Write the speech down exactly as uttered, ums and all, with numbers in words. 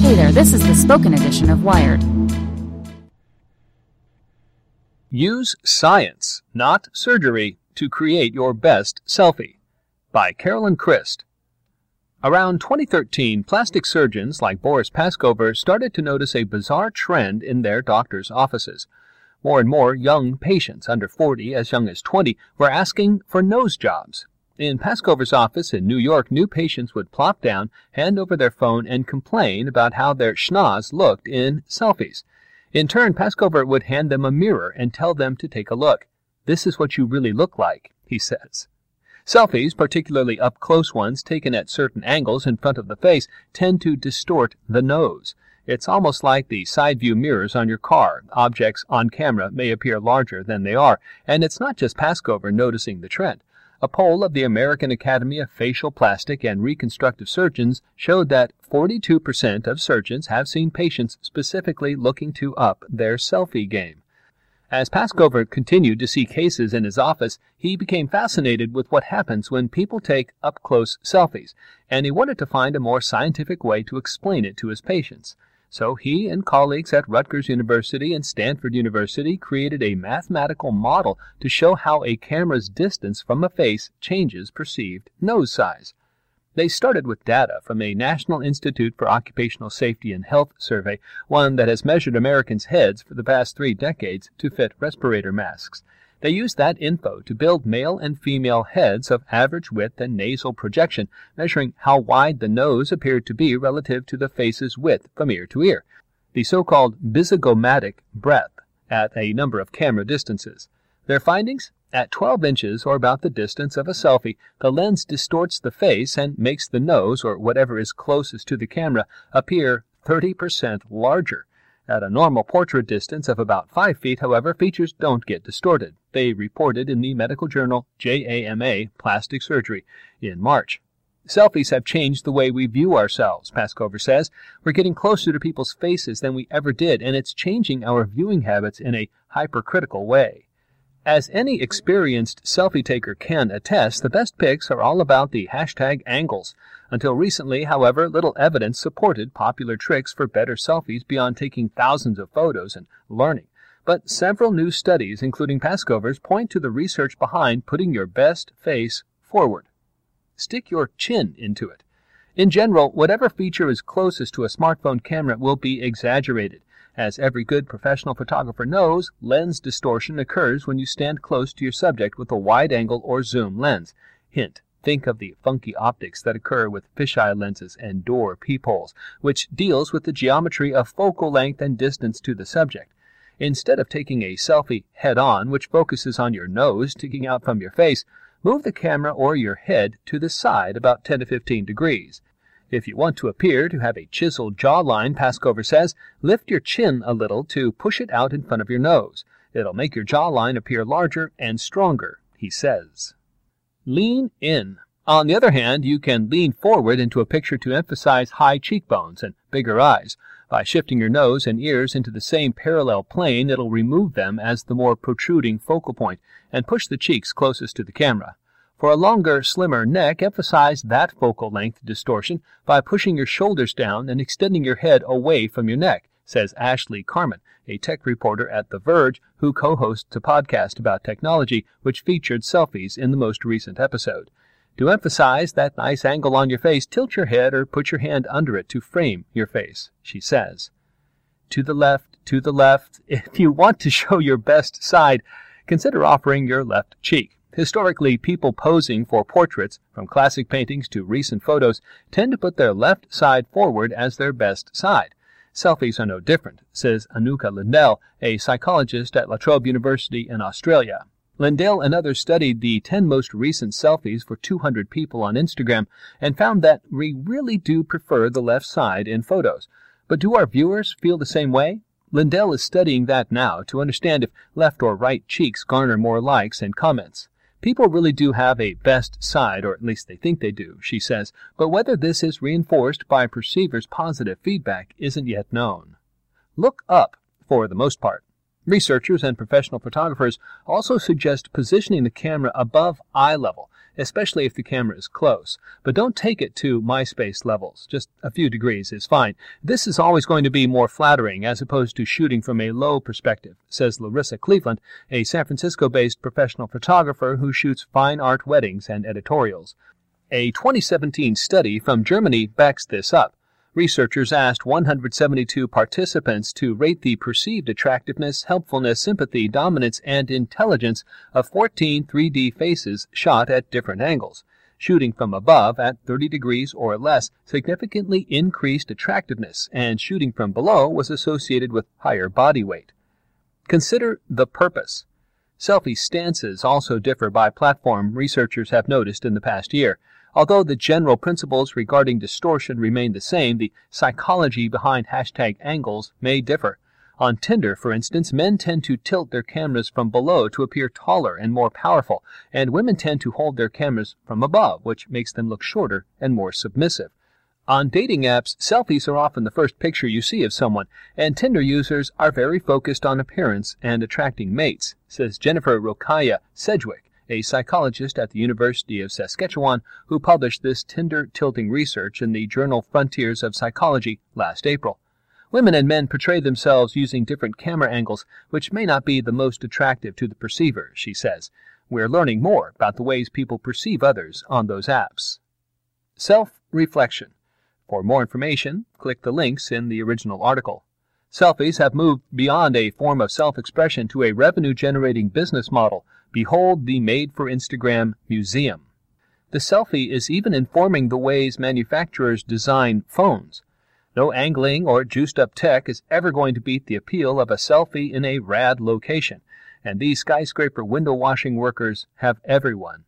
Hey there, this is the spoken edition of Wired. Use science, not surgery, to create your best selfie. By Carolyn Christ. Around twenty thirteen, plastic surgeons like Boris Paskover started to notice a bizarre trend in their doctors' offices. More and more young patients under forty, as young as twenty, were asking for nose jobs. In Paskover's office in New York, new patients would plop down, hand over their phone, and complain about how their schnoz looked in selfies. In turn, Paskover would hand them a mirror and tell them to take a look. "This is what you really look like," he says. Selfies, particularly up-close ones taken at certain angles in front of the face, tend to distort the nose. It's almost like the side view mirrors on your car. Objects on camera may appear larger than they are, and it's not just Paskover noticing the trend. A poll of the American Academy of Facial Plastic and Reconstructive Surgeons showed that forty-two percent of surgeons have seen patients specifically looking to up their selfie game. As Paskover continued to see cases in his office, he became fascinated with what happens when people take up-close selfies, and he wanted to find a more scientific way to explain it to his patients. So he and colleagues at Rutgers University and Stanford University created a mathematical model to show how a camera's distance from a face changes perceived nose size. They started with data from a National Institute for Occupational Safety and Health survey, one that has measured Americans' heads for the past three decades to fit respirator masks. They used that info to build male and female heads of average width and nasal projection, measuring how wide the nose appeared to be relative to the face's width from ear to ear, the so-called bizygomatic breadth, at a number of camera distances. Their findings? At twelve inches, or about the distance of a selfie, the lens distorts the face and makes the nose, or whatever is closest to the camera, appear thirty percent larger. At a normal portrait distance of about five feet, however, features don't get distorted. They reported in the medical journal J A M A Plastic Surgery in March. Selfies have changed the way we view ourselves, Paskover says. We're getting closer to people's faces than we ever did, and it's changing our viewing habits in a hypercritical way. As any experienced selfie taker can attest, the best pics are all about the hashtag angles. Until recently, however, little evidence supported popular tricks for better selfies beyond taking thousands of photos and learning. But several new studies, including Paskover's, point to the research behind putting your best face forward. Stick your chin into it. In general, whatever feature is closest to a smartphone camera will be exaggerated. As every good professional photographer knows, lens distortion occurs when you stand close to your subject with a wide-angle or zoom lens. Hint, think of the funky optics that occur with fisheye lenses and door peepholes, which deals with the geometry of focal length and distance to the subject. Instead of taking a selfie head-on, which focuses on your nose sticking out from your face, move the camera or your head to the side about ten to fifteen degrees. If you want to appear to have a chiseled jawline, Paskover says, lift your chin a little to push it out in front of your nose. It'll make your jawline appear larger and stronger, he says. Lean in. On the other hand, you can lean forward into a picture to emphasize high cheekbones and bigger eyes. By shifting your nose and ears into the same parallel plane, it'll remove them as the more protruding focal point and push the cheeks closest to the camera. For a longer, slimmer neck, emphasize that focal length distortion by pushing your shoulders down and extending your head away from your neck, says Ashley Carman, a tech reporter at The Verge who co-hosts a podcast about technology which featured selfies in the most recent episode. To emphasize that nice angle on your face, tilt your head or put your hand under it to frame your face, she says. To the left, to the left. If you want to show your best side, consider offering your left cheek. Historically, people posing for portraits, from classic paintings to recent photos, tend to put their left side forward as their best side. Selfies are no different, says Anuka Lindell, a psychologist at La Trobe University in Australia. Lindell and others studied the ten most recent selfies for two hundred people on Instagram and found that we really do prefer the left side in photos. But do our viewers feel the same way? Lindell is studying that now to understand if left or right cheeks garner more likes and comments. People really do have a best side, or at least they think they do, she says, but whether this is reinforced by perceivers' positive feedback isn't yet known. Look up, for the most part. Researchers and professional photographers also suggest positioning the camera above eye level, especially if the camera is close. But don't take it to MySpace levels. Just a few degrees is fine. This is always going to be more flattering as opposed to shooting from a low perspective, says Larissa Cleveland, a San Francisco-based professional photographer who shoots fine art weddings and editorials. A twenty seventeen study from Germany backs this up. Researchers asked one hundred seventy-two participants to rate the perceived attractiveness, helpfulness, sympathy, dominance, and intelligence of fourteen three D faces shot at different angles. Shooting from above at thirty degrees or less significantly increased attractiveness, and shooting from below was associated with higher body weight. Consider the purpose. Selfie stances also differ by platform, researchers have noticed in the past year. Although the general principles regarding distortion remain the same, the psychology behind hashtag angles may differ. On Tinder, for instance, men tend to tilt their cameras from below to appear taller and more powerful, and women tend to hold their cameras from above, which makes them look shorter and more submissive. On dating apps, selfies are often the first picture you see of someone, and Tinder users are very focused on appearance and attracting mates, says Jennifer Rokaya Sedgwick, a psychologist at the University of Saskatchewan who published this Tinder tilting research in the journal Frontiers of Psychology last April. Women and men portray themselves using different camera angles, which may not be the most attractive to the perceiver, she says. We're learning more about the ways people perceive others on those apps. Self-reflection. For more information, click the links in the original article. Selfies have moved beyond a form of self-expression to a revenue-generating business model. Behold the Made for Instagram Museum. The selfie is even informing the ways manufacturers design phones. No angling or juiced-up tech is ever going to beat the appeal of a selfie in a rad location, and these skyscraper window washing workers have everyone